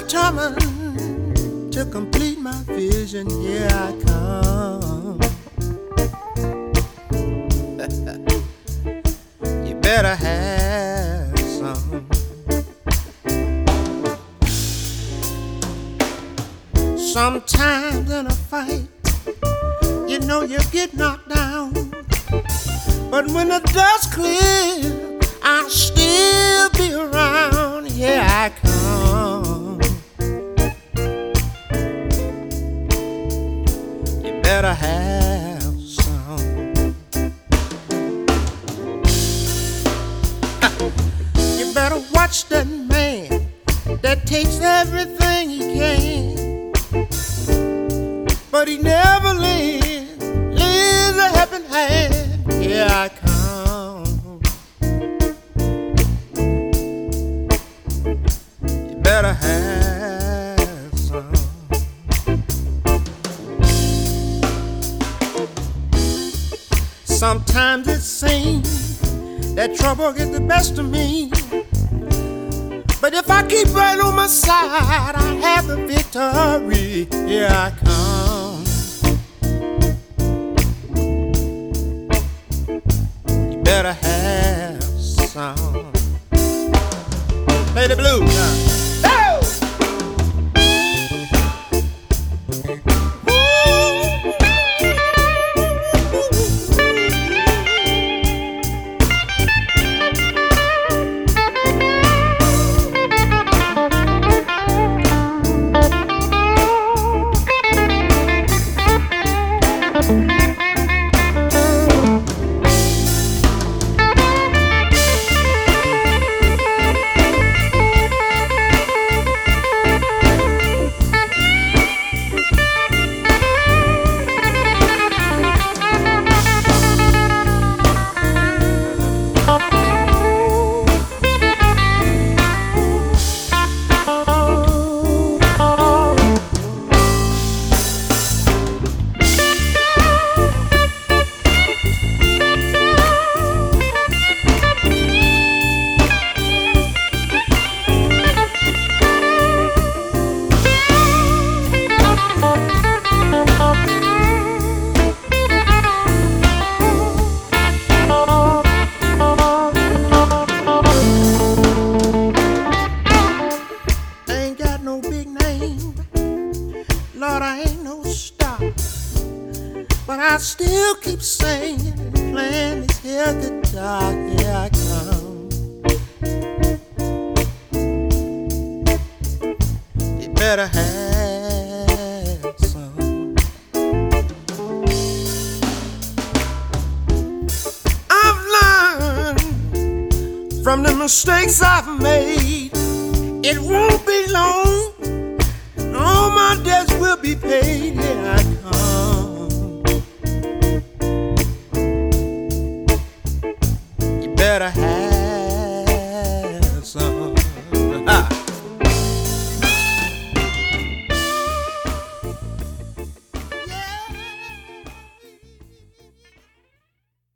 determined to complete my vision. Here I come. You better have some. Sometimes in a fight, you know you get knocked down. But when the dust clears, I'll still be around. Here I come. You better have some. You better watch that man that takes everything he can, but he never lends a helping hand. Here I come. You better have some. Sometimes it seems that trouble gets the best of me, but if I keep right on my side, I have the victory. Here I come. You better have some. Play the blues now. Lord, I ain't no star, but I still keep singing and playing this here guitar. Here I come. You better have some. I've learned from the mistakes I've made. It won't be long, all my debts will be paid. Here I come. You better have